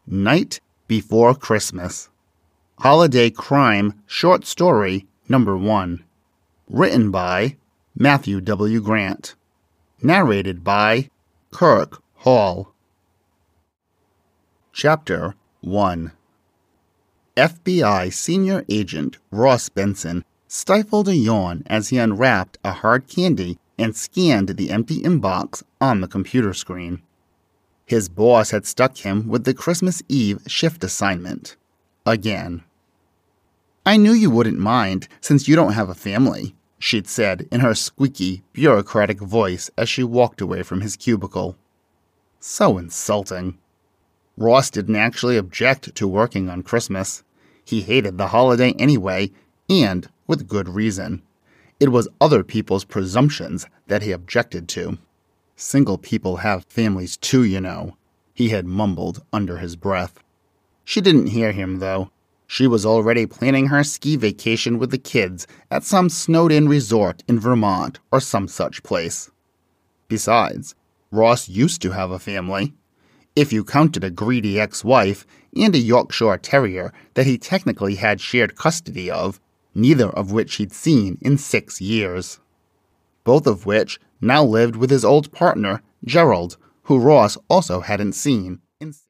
Night Before Christmas. Holiday Crime Short Story Number 1. Written by Matthew W. Grant. Narrated by Kirk Hall. Chapter 1. FBI Senior Agent Ross Benson stifled a yawn as he unwrapped a hard candy and scanned the empty inbox on the computer screen. His boss had stuck him with the Christmas Eve shift assignment. Again. "I knew you wouldn't mind, since you don't have a family," she'd said in her squeaky, bureaucratic voice as she walked away from his cubicle. So insulting. Ross didn't actually object to working on Christmas. He hated the holiday anyway, and with good reason. It was other people's presumptions that he objected to. "Single people have families too, you know," he had mumbled under his breath. She didn't hear him, though. She was already planning her ski vacation with the kids at some snowed-in resort in Vermont or some such place. Besides, Ross used to have a family. If you counted a greedy ex-wife and a Yorkshire Terrier that he technically had shared custody of, neither of which he'd seen in 6 years. Both of which now lived with his old partner, Gerald, who Ross also hadn't seen in